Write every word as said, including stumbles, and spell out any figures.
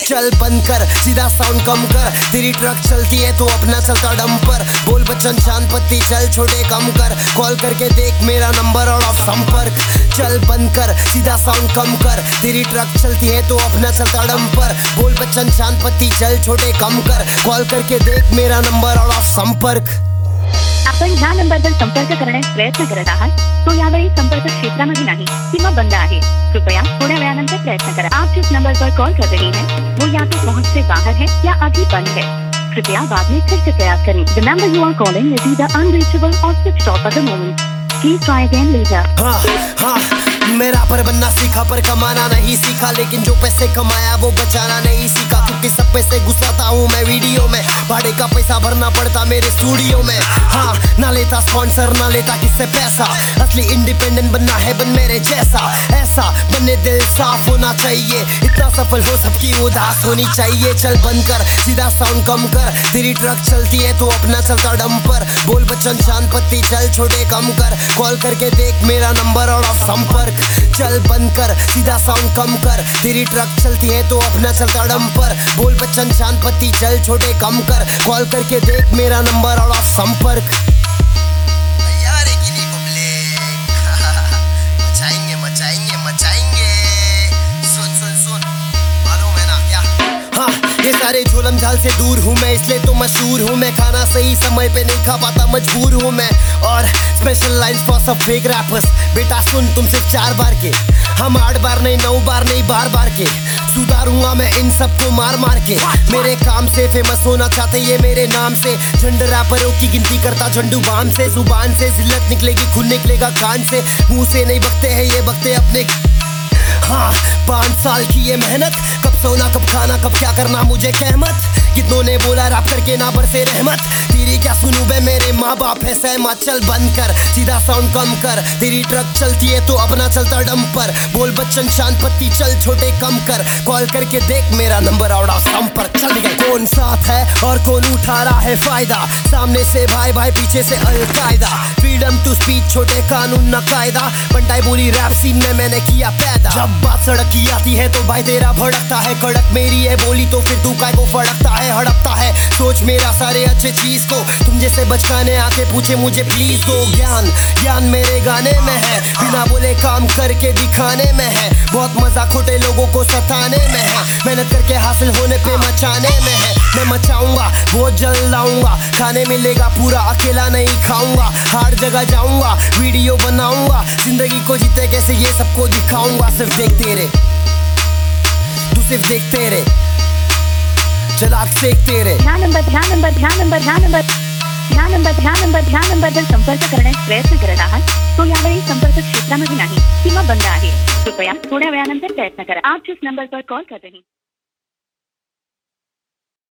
चल बंद कर, सीधा साउंड कम कर, तेरी ट्रक चलती है तो अपना चलता डंपर। बोल बच्चन चांद पत्ती चल छोटे कम कर, कॉल करके देख मेरा नंबर और ऑफ संपर्क। चल बंद कर, सीधा साउंड कम कर, तेरी ट्रक चलती है तो अपना चलता डंपर। बोल बच्चन चांद पत्ती चल छोटे कम कर, कॉल करके देख मेरा नंबर और ऑफ संपर्क। आपण ह्या नंबरवर संपर्क करण्यास प्रयत्न करत आहात तो यावेळी संपर्क क्षेत्रामध्ये नाही किंवा बंद आहे। कृपया थोड्या वेळानंतर प्रयत्न करा। आप जिस नंबर पर कॉल कर रही हैं वो या तो पहुंच से बाहर है या अभी बंद है। कृपया बाद में फिर से प्रयास करें। The number you are calling is either unreachable or switched off at the moment. Please try again later. हाँ हाँ मेरा पर बनना सीखा पर कमाना नहीं सीखा, लेकिन जो पैसे कमाया वो बचाना नहीं सीखा। क्योंकि सब पैसे घुसाता हूँ मैं वीडियो में, भाड़े का पैसा भरना पड़ता मेरे स्टूडियो में। हाँ ना लेता स्पॉन्सर ना लेता किससे पैसा, असली इंडिपेंडेंट बनना है बन मेरे जैसा। ऐसा बनने दिल साफ होना चाहिए, इतना सफल हो सबकी उदास होनी चाहिए। चल बंद कर, सीधा साउंड कम कर, तेरी ट्रक चलती है तो अपना चलता डंपर। बोल बच्चन चांद पत्ती चल छोटे कम कर, कॉल करके देख मेरा नंबर और ऑफ संपर्क। चल बंद कर, सीधा साउंड कम कर, तेरी ट्रक चलती है तो अपना चलता डंपर। बोल बच्चन चांद पत्ती चल छोटे कम कर, कॉल करके देख मेरा नंबर और ऑफ संपर्क। तैयार है गिनी पब्लिक मचाएंगे मचाएंगे मचाएंगे। सुन सुन सुन मालूम है ना क्या? हाँ ये सारे झोलम झाल से दूर हूँ मैं, इसलिए तो मशहूर हूँ मैं। खाना सही समय पे नहीं खा पाता मजबूर हूँ मैं। और स्पेशल लाइन्स फॉर सब फेक रैपर्स, बेटा सुन तुम सिर्फ चार बार के, हम आठ बार नहीं नौ बार नहीं बार बार के। सुधारूंगा मैं इन सबको मार मार के, मेरे काम से फेमस होना चाहते ये मेरे नाम से। झंड रैपरों की गिनती करता झंडू बाम से, जुबान से जिल्लत निकलेगी खून निकलेगा कान से। मुंह से नहीं बकते हैं ये बकते अपने। हाँ पाँच साल की ये मेहनत, कब सोना कब खाना कब क्या करना मुझे कहमत। कितनों ने बोला रैप करके ना बरसे रहमत, तेरी क्या सुनूं बे मेरे माँ बाप है सहमत। चल बंद कर, सीधा साउंड कम कर, तेरी ट्रक चलती है तो अपना चलता डंपर। बोल बच्चन शांत पत्ती चल छोटे कम कर, कॉल करके देख मेरा नंबर और संपर्क। चल गए कौन साथ है और कौन उठा रहा है फायदा, सामने से भाई भाई पीछे से अलकायदा। फ्रीडम टू स्पीच छोटे कानून न कायदा, बंटाई बोली रैप सीन में मैंने किया पैदा। जब बात सड़क की आती है तो भाई तेरा भड़कता है कड़क, मेरी है बोली तो फिर तू काय को फड़कता है हड़पता है। सोच मेरा सारे अच्छे चीज को, तुम जैसे बचकाने आके पूछे मुझे प्लीज दो ज्ञान। ज्ञान मेरे गाने में है, बिना बोले काम करके दिखाने में है। बहुत मजा खोटे लोगों को सताने में है, मेहनत करके हासिल होने पे मचाने में है। मैं मचाऊंगा वो जल लाऊंगा, खाने मिलेगा पूरा अकेला नहीं खाऊंगा। हर जगह जाऊंगा वीडियो बनाऊंगा, जिंदगी को जीते कैसे ये सबको दिखाऊंगा। सिर्फ देखते रे तू सिर्फ देखते रे, चलाक देखते रे। ह्या नंबर ह्या नंबर ह्या नंबर ह्या नंबर ह्या नंबर ह्या नंबर ह्या नंबरवर संपर्क करण्यास प्रयत्न करत आहात तो यावेळी संपर्क क्षेत्रामध्ये नाही किंवा बंद आहे। कृपया थोड्या वेळानंतर प्रयत्न करा। आप जिस नंबर पर कॉल कर रहे हैं